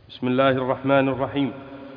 بسم الله الرحمن الرحيم.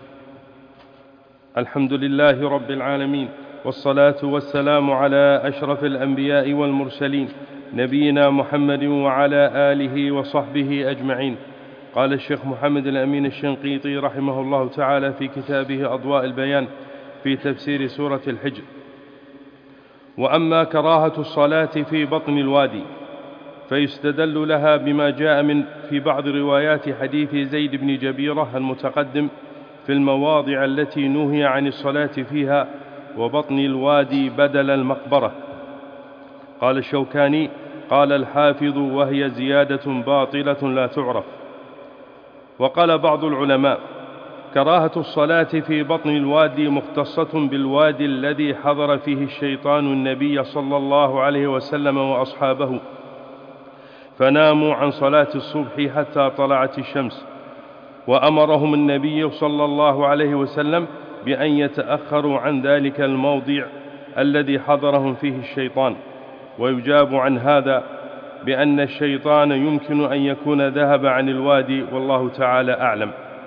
الحمد لله رب العالمين، والصلاة والسلام على أشرف الأنبياء والمرسلين، نبينا محمد وعلى آله وصحبه أجمعين. قال الشيخ محمد الأمين الشنقيطي رحمه الله تعالى في كتابه أضواء البيان في تفسير سورة الحجر: وأما كراهة الصلاة في بطن الوادي فيستدل لها بما جاء في بعض روايات حديث زيد بن جبيرة المتقدم في المواضع التي نهي عن الصلاة فيها وبطن الوادي بدل المقبرة. قال الشوكاني: قال الحافظ: وهي زيادة باطلة لا تعرف. وقال بعض العلماء: كراهة الصلاة في بطن الوادي مختصة بالوادي الذي حضر فيه الشيطان النبي صلى الله عليه وسلم وأصحابه فناموا عن صلاة الصبح حتى طلعت الشمس، وأمرهم النبي صلى الله عليه وسلم بأن يتأخروا عن ذلك الموضع الذي حضرهم فيه الشيطان. ويجاب عن هذا بأن الشيطان يمكن أن يكون ذهب عن الوادي، والله تعالى أعلم.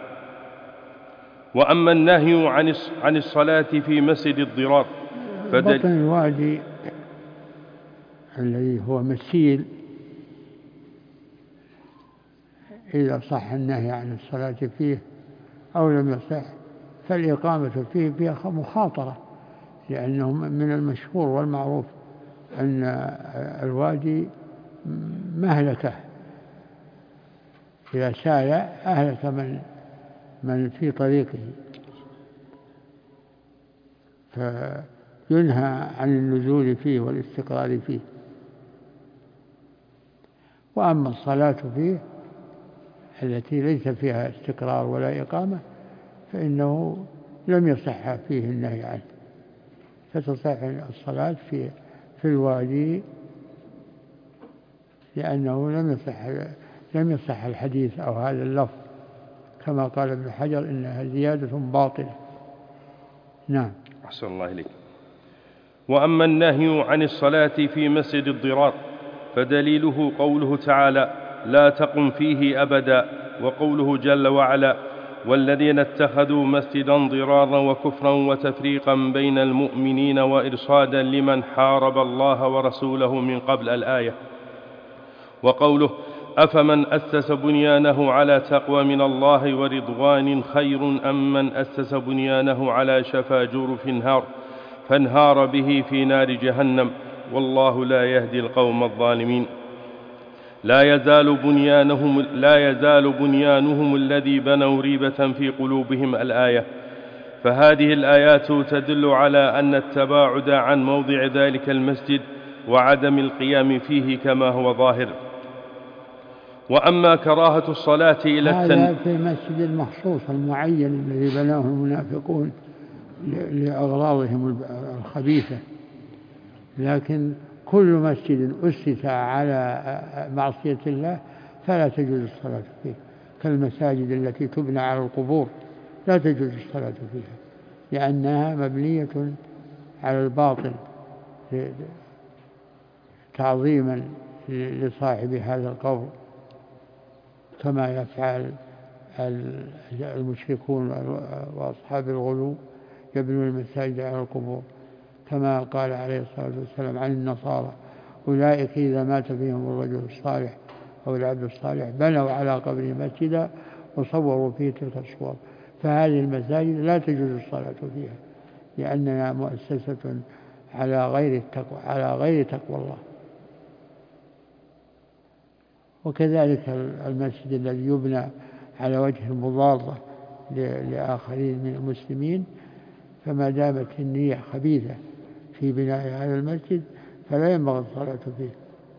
وأما النهي عن الصلاة في مسجد الضرار بطن الوادي الذي هو مسيل، إذا صح النهي عن الصلاة فيه أو لم يصح فالإقامة فيه فيها مخاطرة، لأنه من المشهور والمعروف أن الوادي مهلكة، إذا سال أهلك من في طريقه، فينهى عن النزول فيه والاستقرار فيه. وأما الصلاة فيه التي ليس فيها استقرار ولا إقامة فإنه لم يصح فيه النهي عنه، فتصح الصلاة في الوادي، لأنه لم يصح الحديث أو هذا اللفظ، كما قال ابن حجر: إنها زيادة باطلة. نعم. أحسن الله إليك. وأما النهي عن الصلاة في مسجد الضرار فدليله قوله تعالى: لا تقم فيه أبدا، وقوله جل وعلا: والذين اتخذوا مسجدا ضرارا وكفرا وتفريقا بين المؤمنين وإرصادا لمن حارب الله ورسوله من قبل، الآية. وقوله: أفمن أسس بنيانه على تقوى من الله ورضوان خير أم من أسس بنيانه على شفا جرف فانهار به في نار جهنم، والله لا يهدي القوم الظالمين. لا يزال بنيانهم الذي بنوا ريبة في قلوبهم، الآية. فهذه الآيات تدل على أن التباعد عن موضع ذلك المسجد وعدم القيام فيه كما هو ظاهر. وأما كراهة الصلاة إلى هذا في المسجد المخصوص المعين الذي بناه المنافقون لأغراضهم الخبيثة، لكن كل مسجد أسس على معصية الله فلا تجوز الصلاة فيه، كالمساجد التي تبنى على القبور لا تجوز الصلاة فيها، لأنها مبنية على الباطل تعظيما لصاحب هذا القبر، كما يفعل المشركون وأصحاب الغلو، يبنون المساجد على القبور، كما قال عليه الصلاة والسلام عن النصارى: أولئك إذا مات فيهم الرجل الصالح أو العبد الصالح بنوا على قبره مسجدا وصوروا فيه تلك الصور. فهذه المساجد لا تجوز الصلاة فيها، لأنها مؤسسة على غير تقوى الله. وكذلك المسجد الذي يبنى على وجه المضادة لآخرين من المسلمين، فما دامت النية خبيثة في بناء هذا المسجد فلا ينبغي الصلاة فيه.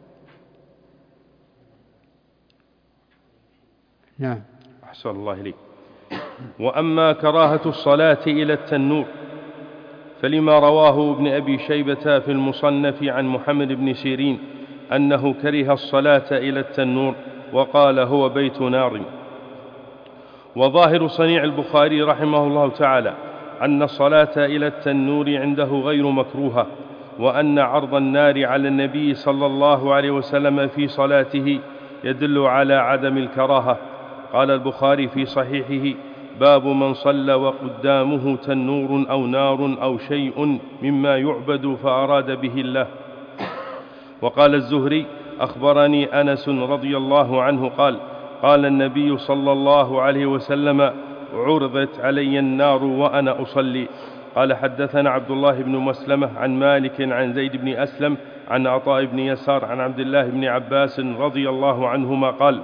نعم. أحسن الله إليك. وأما كراهة الصلاة إلى التنور فلما رواه ابن أبي شيبة في المصنف عن محمد بن سيرين أنه كره الصلاة إلى التنور وقال: هو بيت نار. وظاهر صنيع البخاري رحمه الله تعالى أن الصلاة إلى التنور عنده غير مكروهة، وأن عرض النار على النبي صلى الله عليه وسلم في صلاته يدل على عدم الكراهة، قال البخاري في صحيحه: باب من صلى وقدامه تنور أو نار أو شيء مما يعبد فأراد به الله. وقال الزهري: أخبرني أنس رضي الله عنه قال: قال النبي صلى الله عليه وسلم: عرضت علي النار وأنا أصلي. قال: حدثنا عبد الله بن مسلمة عن مالك عن زيد بن أسلم عن عطاء بن يسار عن عبد الله بن عباس رضي الله عنهما قال: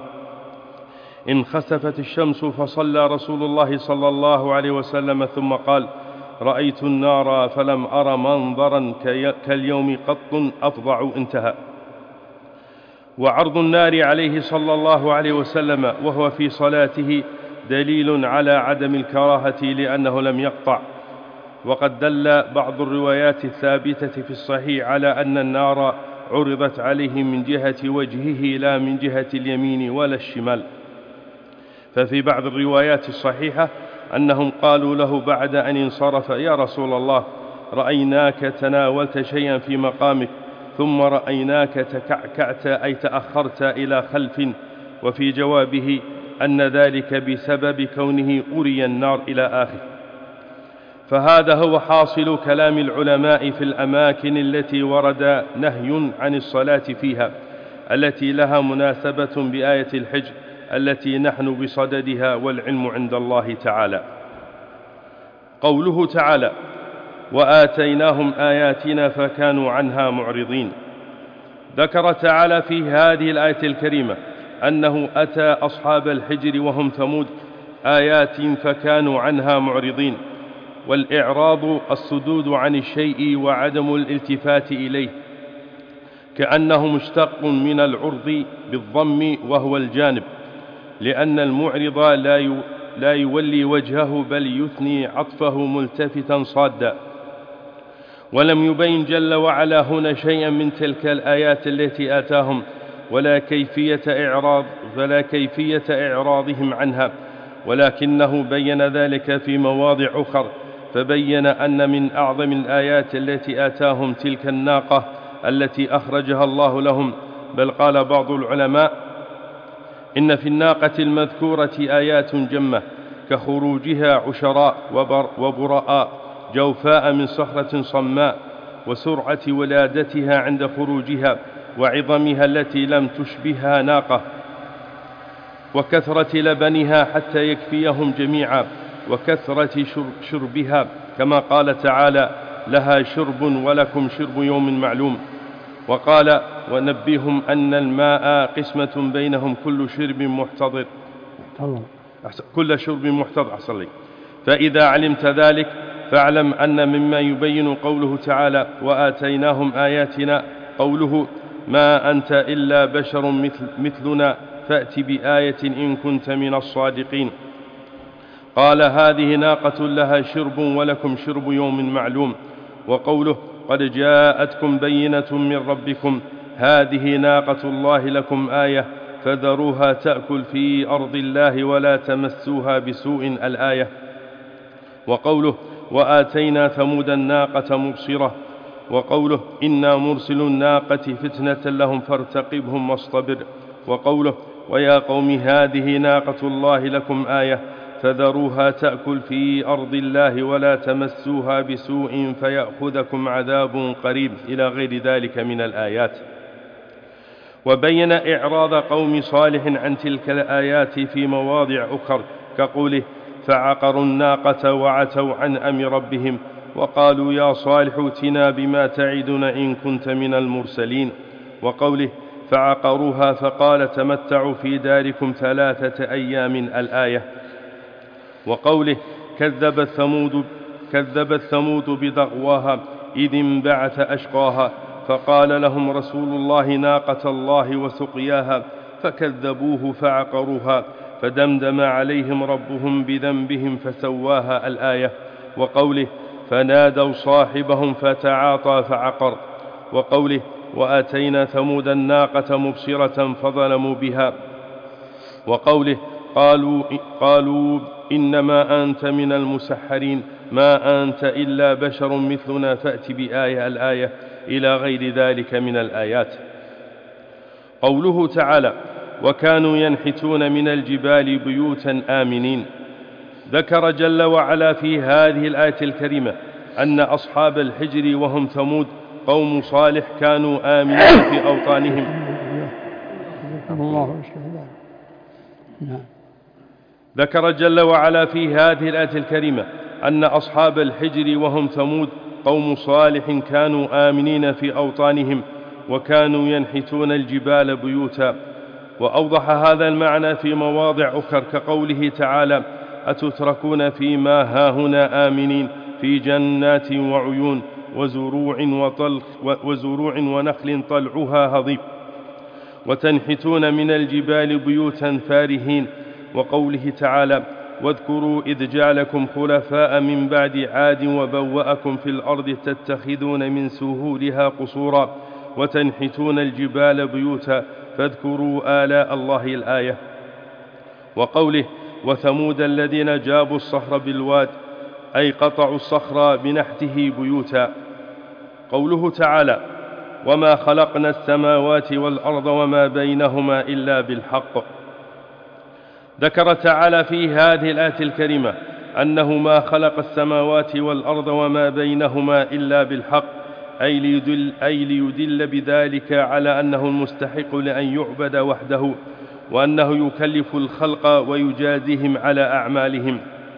انخسفت الشمس فصلى رسول الله صلى الله عليه وسلم ثم قال: رأيت النار فلم أر منظرا كاليوم قط أفظع. انتهى. وعرض النار عليه صلى الله عليه وسلم وهو في صلاته دليل على عدم الكراهة لأنه لم يقطع. وقد دل بعض الروايات الثابتة في الصحيح على أن النار عرضت عليه من جهة وجهه لا من جهة اليمين ولا الشمال. ففي بعض الروايات الصحيحة أنهم قالوا له بعد أن انصرف: يا رسول الله، رأيناك تناولت شيئا في مقامك ثم رأيناك تكعكعت أي تأخرت إلى خلف. وفي جوابه أن ذلك بسبب كونه أري النار إلى آخر. فهذا هو حاصل كلام العلماء في الأماكن التي ورد نهي عن الصلاة فيها، التي لها مناسبة بآية الحجر التي نحن بصددها والعلم عند الله تعالى. قوله تعالى: وآتيناهم آياتنا فكانوا عنها معرضين. ذكر تعالى في هذه الآية الكريمة أنه أتى أصحاب الحجر وهم ثمود آيات فكانوا عنها معرضين. والإعراض الصدود عن الشيء وعدم الالتفات إليه، كأنه مشتق من العرض بالضم وهو الجانب، لأن المعرض لا يولي وجهه بل يثني عطفه ملتفتا صادا. ولم يبين جل وعلا هنا شيئا من تلك الآيات التي آتاهم ولا كيفية إعراضهم عنها، ولكنه بين ذلك في مواضع أخر. فبين أن من أعظم الآيات التي آتاهم تلك الناقة التي أخرجها الله لهم. بل قال بعض العلماء: إن في الناقة المذكورة آيات جمة، كخروجها عشراء وبراء جوفاء من صخرة صماء، وسرعة ولادتها عند خروجها، وعظمها التي لم تشبهها ناقة، وكثرة لبنها حتى يكفيهم جميعا، وكثرة شربها، كما قال تعالى: لها شرب ولكم شرب يوم معلوم. وقال: ونبئهم أن الماء قسمة بينهم كل شرب محتضر. أحسن لي. فإذا علمت ذلك فاعلم أن مما يبين قوله تعالى: وآتيناهم آياتنا قوله: ما أنت إلا بشر مثلنا فأت بآية إن كنت من الصادقين. قال: هذه ناقة لها شرب ولكم شرب يوم معلوم. وقوله: قد جاءتكم بينة من ربكم هذه ناقة الله لكم آية فذروها تأكل في أرض الله ولا تمسوها بسوء الآية. وقوله: وآتينا ثمود الناقة مبصرة. وقوله: إنا مرسل الناقة فتنة لهم فارتقبهم واصطبر. وقوله: ويا قوم هذه ناقة الله لكم آية فذروها تأكل في أرض الله ولا تمسوها بسوء فيأخذكم عذاب قريب، إلى غير ذلك من الآيات. وبين إعراض قوم صالح عن تلك الآيات في مواضع أخر، كقوله: فعقروا الناقة وعتوا عن أمر ربهم وقالوا: يا صالح ائتنا بما تعدنا إن كنت من المرسلين. وقوله: فعقروها فقال: تمتعوا في داركم 3 أيام الآية. وقوله: كذبت ثمود بضغواها إذ انبعث أشقاها فقال لهم رسول الله ناقة الله وسقياها فكذبوه فعقروها فدمدم عليهم ربهم بذنبهم فسواها الآية. وقوله: فنادوا صاحبهم فتعاطى فعقر. وقوله: وآتينا ثمود الناقة مبصرة فظلموا بها. وقوله: قالوا إنما أنت من المسحرين ما أنت إلا بشر مثلنا فأت بآية الآية، إلى غير ذلك من الآيات. قوله تعالى: وكانوا ينحتون من الجبال بيوتا آمنين. ذكر جل وعلا في هذه الآية الكريمة أن أصحاب الحجر وهم ثمود قوم صالح كانوا آمنين في أوطانهم. ذكر جل وعلا في هذه الآية الكريمة أن أصحاب الحجر وهم ثمود قوم صالح كانوا آمنين في أوطانهم وكانوا ينحتون الجبال بيوتا. وأوضح هذا المعنى في مواضع أخرى كقوله تعالى: أتتركون فيما هاهنا آمنين في جنات وعيون وزروع ونخل طلعها هضيم وتنحتون من الجبال بيوتا فارهين. وقوله تعالى: واذكروا إذ جعلكم خلفاء من بعد عاد وبوأكم في الأرض تتخذون من سهولها قصورا وتنحتون الجبال بيوتا فاذكروا آلاء الله الآية. وقوله: وثمود الذين جابوا الصخر بالواد أي قطعوا الصخر بنحته بيوتا. قوله تعالى: وما خلقنا السماوات والأرض وما بينهما إلا بالحق. ذكر تعالى في هذه الآية الكريمة أنه ما خلق السماوات والأرض وما بينهما إلا بالحق، أي ليدل بذلك على أنه المستحق لأن يعبد وحده، وأنه يكلف الخلق ويجازيهم على أعمالهم.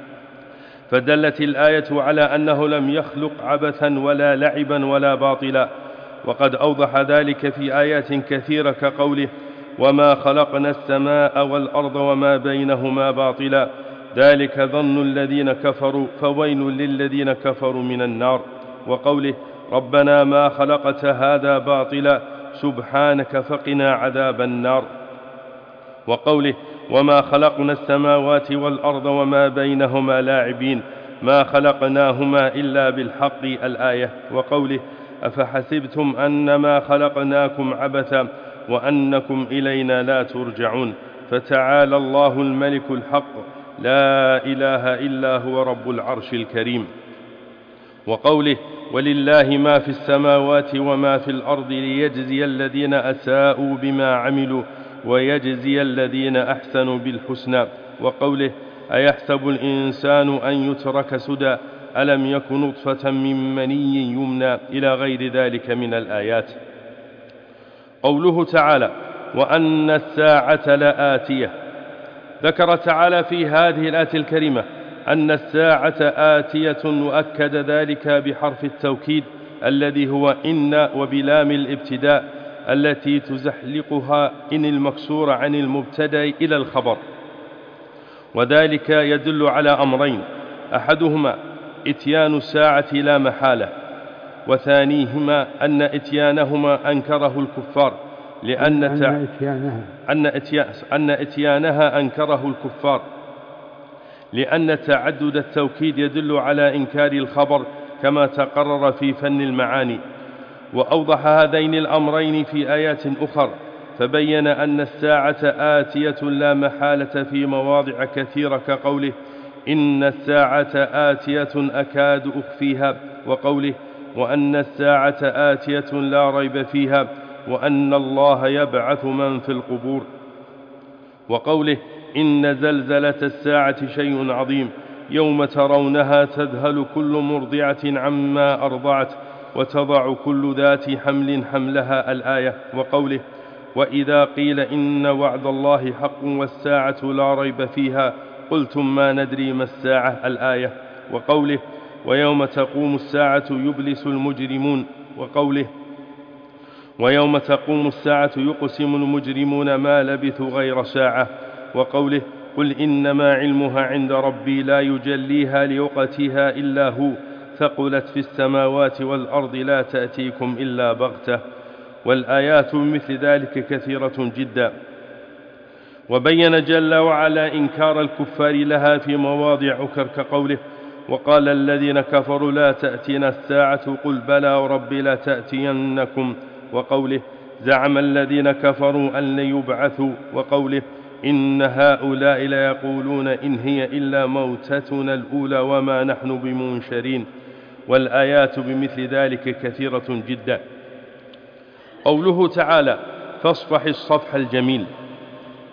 فدلت الآية على أنه لم يخلق عبثا ولا لعبا ولا باطلا. وقد أوضح ذلك في آيات كثيرة كقوله: وما خلقنا السماء والأرض وما بينهما باطلا ذلك ظن الذين كفروا فويل للذين كفروا من النار. وقوله: ربنا ما خلقت هذا باطلا سبحانك فقنا عذاب النار. وقوله: وما خلقنا السماوات والأرض وما بينهما لاعبين ما خلقناهما إلا بالحق الآية. وقوله: أفحسبتم أنما خلقناكم عبثا وأنكم إلينا لا ترجعون فتعالى الله الملك الحق لا إله إلا هو رب العرش الكريم. وقوله: ولله ما في السماوات وما في الأرض ليجزي الذين أساءوا بما عملوا ويجزي الذين أحسنوا بالحسنى. وقوله: أيحسب الإنسان أن يترك سدى ألم يك نطفة من مني يمنى إلى غير ذلك من الآيات. قوله تعالى: وأن الساعة لآتية. ذكر تعالى في هذه الآية الكريمة أن الساعة آتية، وأكد ذلك بحرف التوكيد الذي هو إن وبلام الابتداء التي تزحلقها إن المكسور عن المبتدأ إلى الخبر. وذلك يدل على أمرين: أحدهما إتيان الساعة لا محالة، وثانيهما أن إتيانهما أنكره الكفار أن إتيانها أنكره الكفار لأن تعدد التوكيد يدل على إنكار الخبر كما تقرر في فن المعاني. وأوضح هذين الأمرين في آيات أخرى فبين أن الساعة آتية لا محالة في مواضع كثيرة كقوله: إن الساعة آتية أكاد أخفيها. وقوله: وأن الساعة آتية لا ريب فيها وأن الله يبعث من في القبور. وقوله: إن زلزلة الساعة شيء عظيم يوم ترونها تذهل كل مرضعة عما أرضعت وتضع كل ذات حمل حملها الآية. وقوله: وإذا قيل إن وعد الله حق والساعة لا ريب فيها قلتم ما ندري ما الساعة الآية. وقوله: ويوم تقوم الساعة يبلس المجرمون. وقوله: ويوم تقوم الساعة يقسم المجرمون ما لبثوا غير ساعة. وقوله: قل إنما علمها عند ربي لا يجليها لوقتها إلا هو ثقلت في السماوات والأرض لا تأتيكم إلا بغتة. والآيات مثل ذلك كثيرة جدا. وبين جل وعلا إنكار الكفار لها في مواضع أخرى كقوله: وقال الذين كفروا لا تأتينا الساعة قل بلى وربي لا تأتينكم. وقوله: زعم الذين كفروا أن لن يبعثوا. وقوله: إن هؤلاء ليقولون إن هي إلا موتتنا الأولى وما نحن بمنشرين. والآيات بمثل ذلك كثيرة جدا. قوله تعالى: فاصفح الصفح الجميل.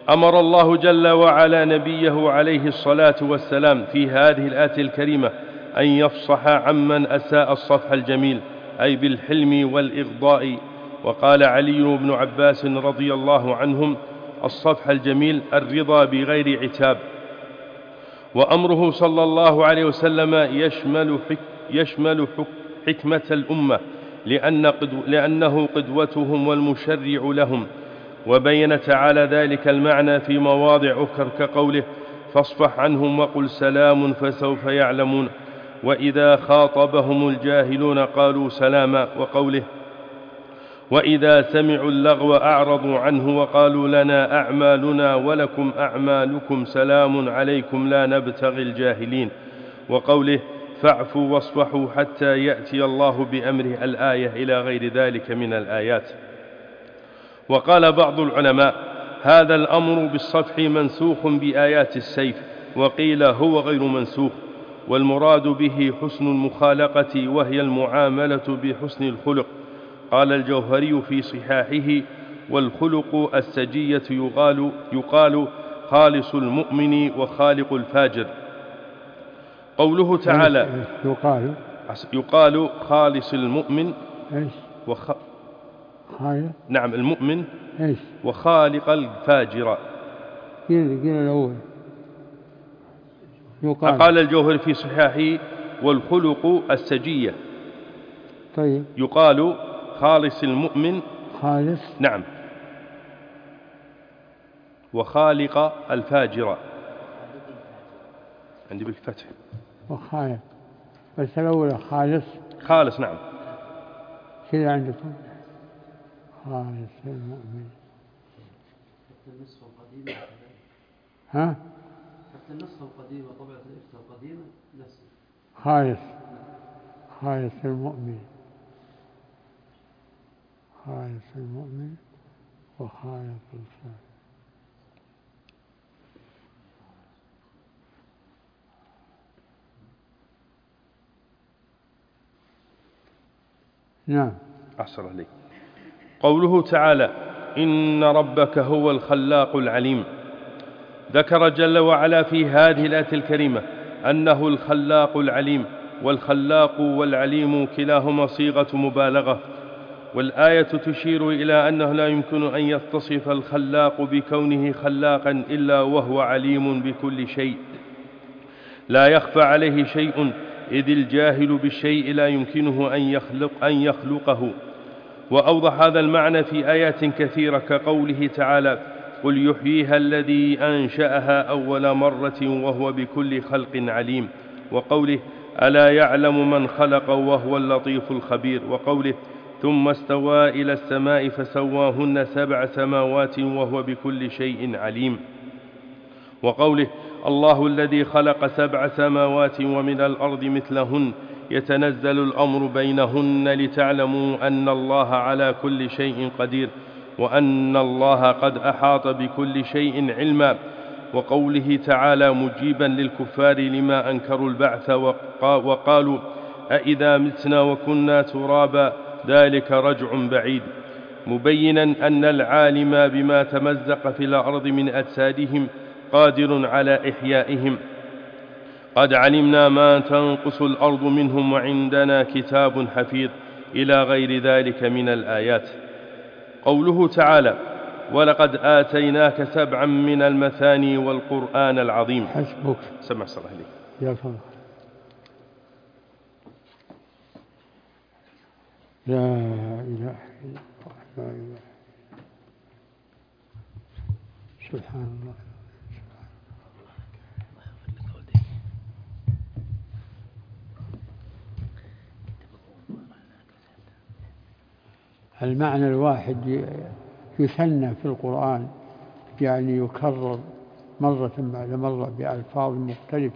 أمر الله جل وعلا نبيه عليه الصلاة والسلام في هذه الآية الكريمة أن يفصح عمن أساء الصفح الجميل، أي بالحلم والإغضاء. وقال علي بن عباس رضي الله عنهم: الصفح الجميل الرضا بغير عتاب. وأمره صلى الله عليه وسلم يشمل حكمة الأمة، لأنه قدوتهم والمشرع لهم. وبين تعالى ذلك المعنى في مواضع أخرى كقوله: فاصفح عنهم وقل سلام فسوف يعلمون، وإذا خاطبهم الجاهلون قالوا سلاما، وقوله: وإذا سمعوا اللغو أعرضوا عنه وقالوا لنا أعمالنا ولكم أعمالكم سلام عليكم لا نبتغي الجاهلين، وقوله: فاعفوا واصفحوا حتى يأتي الله بأمره، الآية إلى غير ذلك من الآيات. وقال بعض العلماء: هذا الأمر بالصفح منسوخ بآيات السيف، وقيل هو غير منسوخ، والمراد به حسن المخالقة، وهي المعاملة بحسن الخلق. قال الجوهري في صحاحه: والخلق السجية يقال خالص المؤمن وخالق الفاجر. قوله تعالى: يقال خالص المؤمن نعم المؤمن وخالق الفاجر. قال الجوهري في صحاحه: والخلق السجية طيب يقال خالص المؤمن خالص نعم وخالق الفاجر، عندي بالفتح وخالق، بس الأولى خالص نعم كذا عندكم خالص المؤمن. حتى النسخة القديمة ها؟ حتى النسخة القديمة طبعة الإفتاء القديمة نفس خالص المؤمن، خالص المؤمن وخالق الفاجر. نعم. أحسن عليك. قوله تعالى: إن ربك هو الخلاق العليم. ذكر جل وعلا في هذه الآية الكريمة أنه الخلاق العليم، والخلاق والعليم كلاهما صيغة مبالغة، والآية تشير إلى أنه لا يمكن أن يتصف الخلاق بكونه خلاقا إلا وهو عليم بكل شيء، لا يخفى عليه شيء، إذ الجاهل بالشيء لا يمكنه أن يخلقه. وأوضح هذا المعنى في آيات كثيرة كقوله تعالى: قل يحييها الذي أنشأها أول مرة وهو بكل خلق عليم، وقوله: ألا يعلم من خلق وهو اللطيف الخبير، وقوله: ثم استوى إلى السماء فسواهن 7 سماوات وهو بكل شيء عليم، وقوله: الله الذي خلق 7 سماوات ومن الأرض مثلهن يتنزل الأمر بينهن لتعلموا أن الله على كل شيء قدير وأن الله قد أحاط بكل شيء علما. وقوله تعالى مجيبا للكفار لما أنكروا البعث وقالوا: أإذا متنا وكنا ترابا ذلك رجع بعيد، مبينا أن العالم بما تمزق في الأرض من أجسادهم قادر على إحيائهم. قد علمنا ما تنقص الأرض منهم وعندنا كتاب حفيظ، إلى غير ذلك من الآيات. قوله تعالى: ولقد آتيناك 7 من المثاني والقرآن العظيم. حسبك. سمع صلى الله يا فضل. لا إله إلا الله، لا إله. سبحان الله. المعنى الواحد يثنى في القرآن، يعني يكرر مرة بعد مرة بألفاظ مختلفة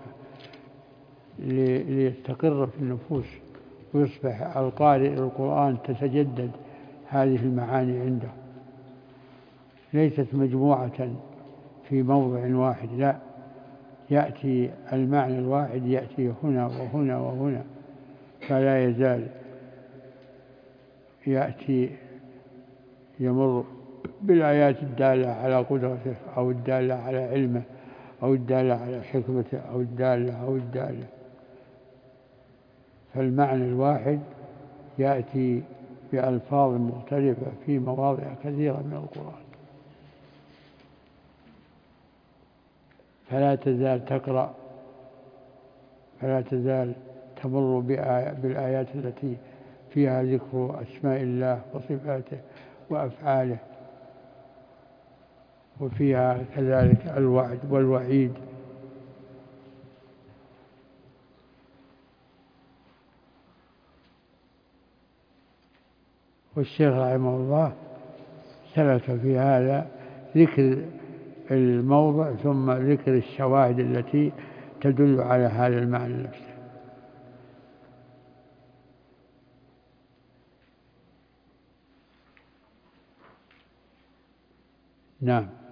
ليستقر في النفوس، ويصبح القارئ القرآن تتجدد هذه المعاني عنده، ليست مجموعة في موضع واحد، لا، يأتي المعنى الواحد يأتي هنا وهنا وهنا، فلا يزال يأتي يمر بالآيات الدالة على قدرته أو الدالة على علمه أو الدالة على حكمته أو الدالة، فالمعنى الواحد يأتي بألفاظ مختلفة في مواضع كثيرة من القرآن. فلا تزال تمر بالآيات التي فيها ذكر أسماء الله وصفاته وأفعاله، وفيها كذلك الوعد والوعيد. والشيخ رحمه الله سلك في هذا ذكر الموضع ثم ذكر الشواهد التي تدل على هذا المعنى نفسه. نعم.